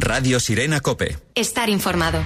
Radio Sirena COPE. Estar informado.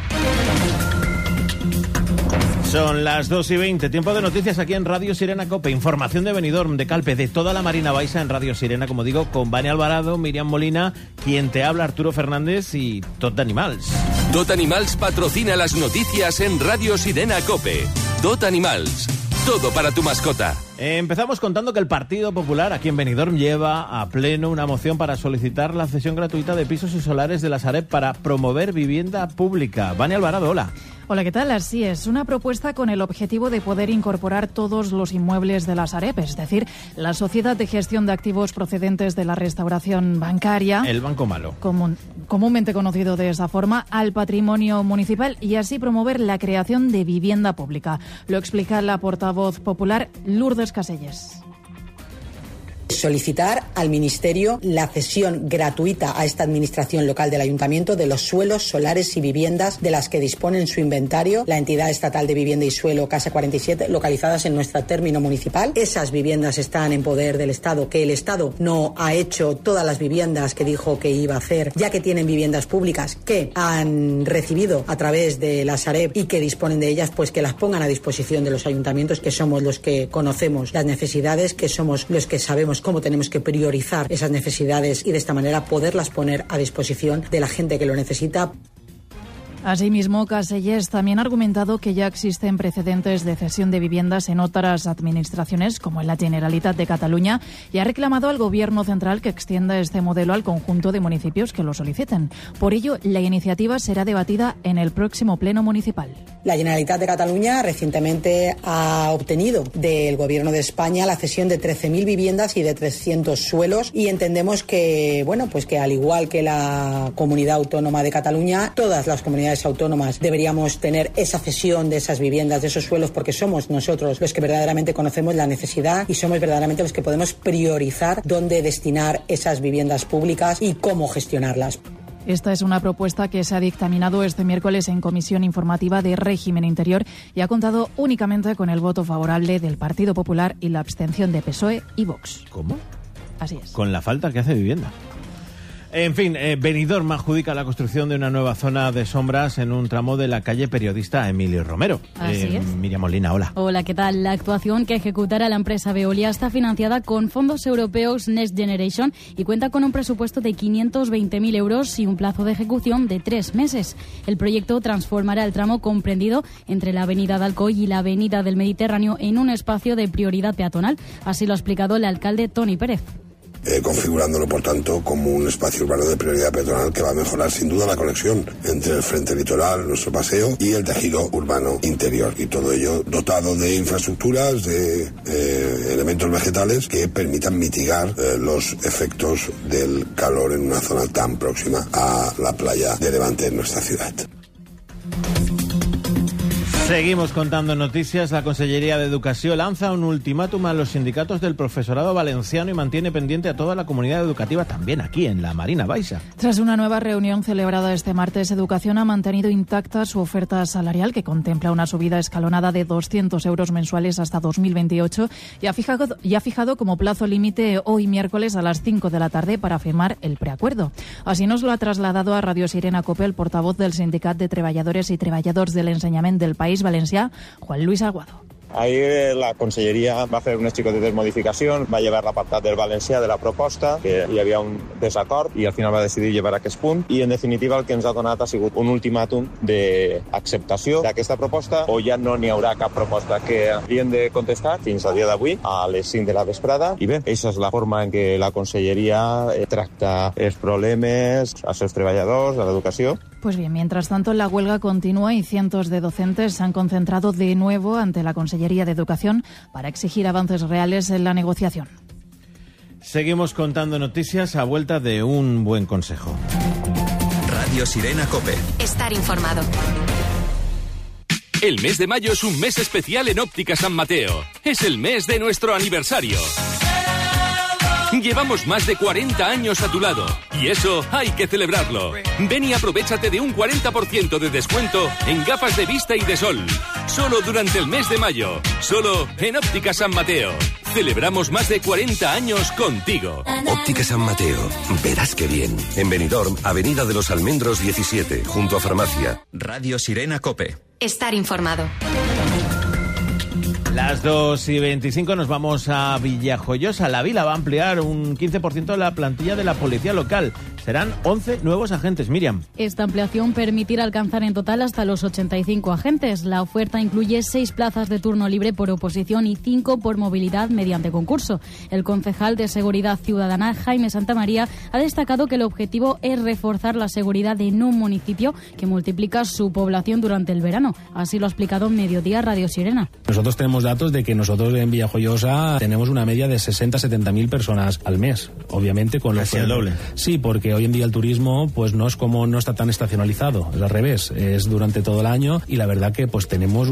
Son las 2:20, tiempo de noticias aquí en Radio Sirena COPE. Información de Benidorm, de Calpe, de toda la Marina Baixa en Radio Sirena, como digo, con Vania Alvarado, Miriam Molina, quien te habla, Arturo Fernández y Tot Animals. Tot Animals patrocina las noticias en Radio Sirena COPE. Tot Animals, todo para tu mascota. Empezamos contando que el Partido Popular aquí en Benidorm lleva a pleno una moción para solicitar la cesión gratuita de pisos y solares de la Sareb para promover vivienda pública. Vania Alvarado, hola. Hola, ¿qué tal? Así es, una propuesta con el objetivo de poder incorporar todos los inmuebles de la Sareb, es decir, la Sociedad de Gestión de Activos procedentes de la restauración bancaria. El Banco Malo. Comúnmente conocido de esa forma, al patrimonio municipal y así promover la creación de vivienda pública. Lo explica la portavoz popular Lourdes Caselles. Solicitar al Ministerio la cesión gratuita a esta administración local del Ayuntamiento de los suelos, solares y viviendas de las que dispone en su inventario la Entidad Estatal de Vivienda y Suelo Casa 47, localizadas en nuestro término municipal. Esas viviendas están en poder del Estado, que el Estado no ha hecho todas las viviendas que dijo que iba a hacer, ya que tienen viviendas públicas que han recibido a través de la Sareb y que disponen de ellas, pues que las pongan a disposición de los ayuntamientos, que somos los que conocemos las necesidades, que somos los que sabemos cómo tenemos que priorizar esas necesidades y de esta manera poderlas poner a disposición de la gente que lo necesita. Asimismo, Caselles también ha argumentado que ya existen precedentes de cesión de viviendas en otras administraciones, como en la Generalitat de Cataluña, y ha reclamado al Gobierno central que extienda este modelo al conjunto de municipios que lo soliciten. Por ello, la iniciativa será debatida en el próximo Pleno Municipal. La Generalitat de Cataluña recientemente ha obtenido del Gobierno de España la cesión de 13.000 viviendas y de 300 suelos, y entendemos que, pues que al igual que la Comunidad Autónoma de Cataluña, todas las comunidades autónomas deberíamos tener esa cesión de esas viviendas, de esos suelos, porque somos nosotros los que verdaderamente conocemos la necesidad y somos verdaderamente los que podemos priorizar dónde destinar esas viviendas públicas y cómo gestionarlas. Esta es una propuesta que se ha dictaminado este miércoles en Comisión Informativa de Régimen Interior y ha contado únicamente con el voto favorable del Partido Popular y la abstención de PSOE y Vox. ¿Cómo? Así es. Con la falta que hace vivienda. En fin, Benidorm adjudica la construcción de una nueva zona de sombras en un tramo de la calle Periodista Emilio Romero. Así es. Miriam Molina, hola. Hola, ¿qué tal? La actuación que ejecutará la empresa Veolia está financiada con fondos europeos Next Generation y cuenta con un presupuesto de 520.000 euros y un plazo de ejecución de 3 meses. El proyecto transformará el tramo comprendido entre la avenida de Alcoy y la avenida del Mediterráneo en un espacio de prioridad peatonal. Así lo ha explicado el alcalde Toni Pérez. Configurándolo, por tanto, como un espacio urbano de prioridad peatonal que va a mejorar sin duda la conexión entre el frente litoral, nuestro paseo, y el tejido urbano interior. Y todo ello dotado de infraestructuras, de elementos vegetales que permitan mitigar los efectos del calor en una zona tan próxima a la playa de Levante en nuestra ciudad. Seguimos contando noticias. La Consellería de Educación lanza un ultimátum a los sindicatos del profesorado valenciano y mantiene pendiente a toda la comunidad educativa, también aquí en la Marina Baixa. Tras una nueva reunión celebrada este martes, Educación ha mantenido intacta su oferta salarial, que contempla una subida escalonada de 200 euros mensuales hasta 2028 y ha fijado como plazo límite hoy miércoles a las 5 de la tarde para firmar el preacuerdo. Así nos lo ha trasladado a Radio Sirena COPE el portavoz del Sindicat de Treballadores i Treballadors de l'Ensenyament del País Valencià, Juan Luis Aguado. Ahir la conselleria va fer unes xicotetes modificacions, va llevar l'apartat del valencià de la proposta, que hi havia un desacord i al final va decidir llevar aquest punt, i en definitiva el que ens ha donat ha sigut un ultimàtum d'acceptació d'aquesta proposta, o ja no n'hi haurà cap proposta, que havien de contestar fins al dia d'avui a les 5 de la vesprada. I bé, aquesta és la forma en què la conselleria tracta els problemes als seus treballadors, a l'educació. Pues bien, mientras tanto la huelga continúa y cientos de docentes se han concentrado de nuevo ante la Consellería de Educación para exigir avances reales en la negociación. Seguimos contando noticias a vuelta de un buen consejo. Radio Sirena COPE. Estar informado. El mes de mayo es un mes especial en Óptica San Mateo. Es el mes de nuestro aniversario. Llevamos más de 40 años a tu lado y eso hay que celebrarlo. Ven y aprovéchate de un 40% de descuento en gafas de vista y de sol. Solo durante el mes de mayo. Solo en Óptica San Mateo. Celebramos más de 40 años contigo. Óptica San Mateo. Verás qué bien. En Benidorm, Avenida de los Almendros 17, junto a Farmacia. Radio Sirena COPE. Estar informado. Las 2:25 nos vamos a Villajoyosa. La Vila va a ampliar un 15% la plantilla de la policía local. Serán 11 nuevos agentes. Miriam. Esta ampliación permitirá alcanzar en total hasta los 85 agentes. La oferta incluye 6 plazas de turno libre por oposición y 5 por movilidad mediante concurso. El concejal de Seguridad Ciudadana, Jaime Santamaría, ha destacado que el objetivo es reforzar la seguridad en un municipio que multiplica su población durante el verano. Así lo ha explicado en Mediodía Radio Sirena. Nosotros tenemos datos de que nosotros en Villajoyosa tenemos una media de 60-70.000 personas al mes. Obviamente con casi el doble. Sí, porque hoy en día el turismo pues no está tan estacionalizado, es al revés, es durante todo el año y la verdad que pues tenemos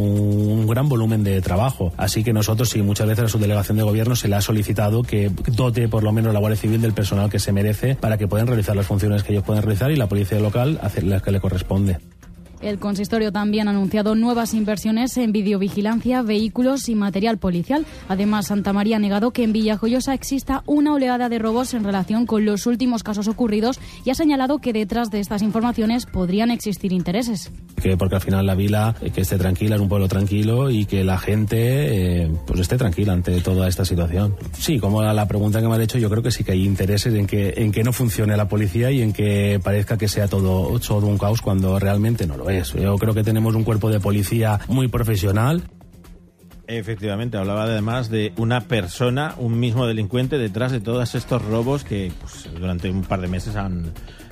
un gran volumen de trabajo. Así que nosotros sí, muchas veces a su delegación de gobierno se le ha solicitado que dote por lo menos la Guardia Civil del personal que se merece para que puedan realizar las funciones que ellos pueden realizar y la policía local hacer las que le corresponde. El consistorio también ha anunciado nuevas inversiones en videovigilancia, vehículos y material policial. Además, Santamaría ha negado que en Villajoyosa exista una oleada de robos en relación con los últimos casos ocurridos y ha señalado que detrás de estas informaciones podrían existir intereses. Porque al final la vila, que esté tranquila, es un pueblo tranquilo y que la gente pues esté tranquila ante toda esta situación. Sí, como la pregunta que me ha hecho, yo creo que sí que hay intereses en que no funcione la policía y en que parezca que sea todo un caos cuando realmente no lo es. Yo creo que tenemos un cuerpo de policía muy profesional. Efectivamente, hablaba además de una persona, un mismo delincuente detrás de todos estos robos que pues, durante un par de meses han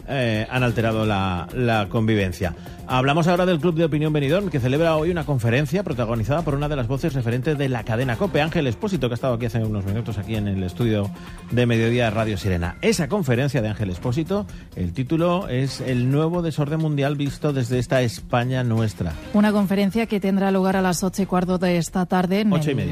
alterado la convivencia. Hablamos ahora del Club de Opinión Benidorm, que celebra hoy una conferencia protagonizada por una de las voces referentes de la cadena COPE, Ángel Expósito, que ha estado aquí hace unos minutos aquí en el estudio de Mediodía de Radio Sirena. Esa conferencia de Ángel Expósito, el título es El nuevo desorden mundial visto desde esta España nuestra. Una conferencia que tendrá lugar a las 8:15 de esta tarde,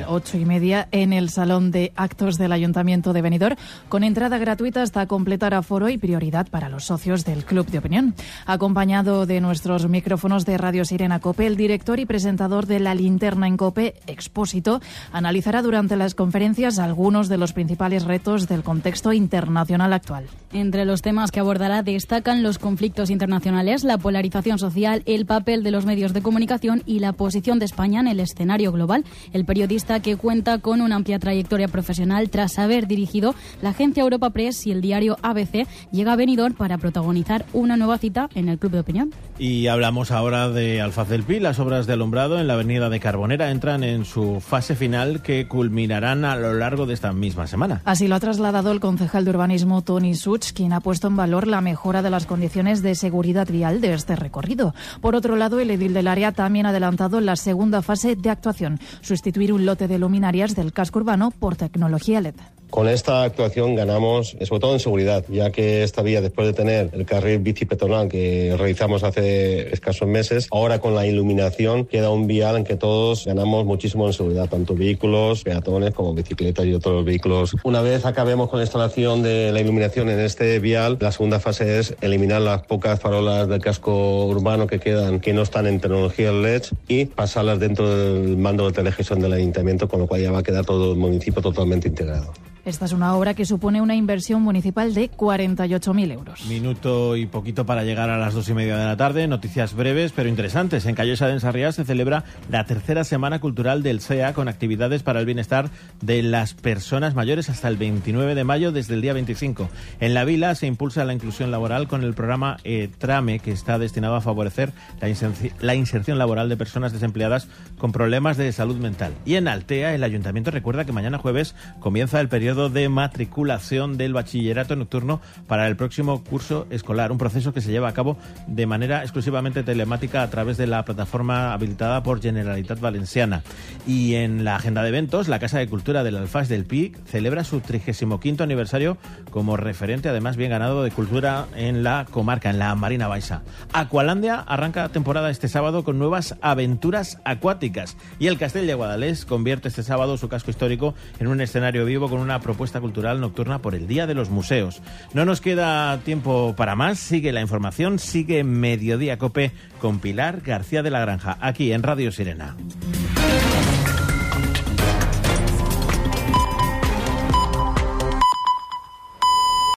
8:30, en el Salón de Actos del Ayuntamiento de Benidorm, con entrada gratuita hasta completar aforo y prioridad para los socios del Club de Opinión. Acompañado de nuestros micrófonos de Radio Sirena COPE, el director y presentador de La Linterna en COPE, Expósito, analizará durante las conferencias algunos de los principales retos del contexto internacional actual. Entre los temas que abordará destacan los conflictos internacionales, la polarización social, el papel de los medios de comunicación y la posición de España en el escenario global. El periodista, que cuenta con una amplia trayectoria profesional tras haber dirigido la agencia Europa Press y el diario ABC, llega a Benidorm para protagonizar una nueva cita en el Club de Opinión. Y hablamos ahora de Alfaz del Pi. Las obras de alumbrado en la avenida de Carbonera entran en su fase final, que culminarán a lo largo de esta misma semana. Así lo ha trasladado el concejal de urbanismo Toni Such, quien ha puesto en valor la mejora de las condiciones de seguridad vial de este recorrido. Por otro lado, el edil del área también ha adelantado la segunda fase de actuación, sustituir un lote de luminarias del casco urbano por tecnología LED. Con esta actuación ganamos, sobre todo en seguridad, ya que esta vía, después de tener el carril bici peatonal que realizamos hace escasos meses, ahora con la iluminación queda un vial en que todos ganamos muchísimo en seguridad, tanto vehículos, peatones como bicicletas y otros vehículos. Una vez acabemos con la instalación de la iluminación en este vial, la segunda fase es eliminar las pocas farolas del casco urbano que quedan, que no están en tecnología LED, y pasarlas dentro del mando de telegestión del ayuntamiento, con lo cual ya va a quedar todo el municipio totalmente integrado. Esta es una obra que supone una inversión municipal de 48.000 euros. Minuto y poquito para llegar a las 2:30 de la tarde. Noticias breves pero interesantes. En Callosa de Ensarriá se celebra la tercera Semana Cultural del SEA, con actividades para el bienestar de las personas mayores hasta el 29 de mayo, desde el día 25. En la Vila se impulsa la inclusión laboral con el programa Trame, que está destinado a favorecer la inserción laboral de personas desempleadas con problemas de salud mental. Y en Altea, el ayuntamiento recuerda que mañana jueves comienza el periodo de matriculación del bachillerato nocturno para el próximo curso escolar, un proceso que se lleva a cabo de manera exclusivamente telemática a través de la plataforma habilitada por Generalitat Valenciana. Y en la agenda de eventos, la Casa de Cultura del Alfaz del Pi celebra su 35º aniversario como referente, además bien ganado, de cultura en la comarca, en la Marina Baixa. Aqualandia arranca temporada este sábado con nuevas aventuras acuáticas, y el Castell de Guadalest convierte este sábado su casco histórico en un escenario vivo con una propuesta cultural nocturna por el Día de los Museos. No nos queda tiempo para más. Sigue la información, sigue Mediodía COPE con Pilar García de la Granja, aquí en Radio Sirena.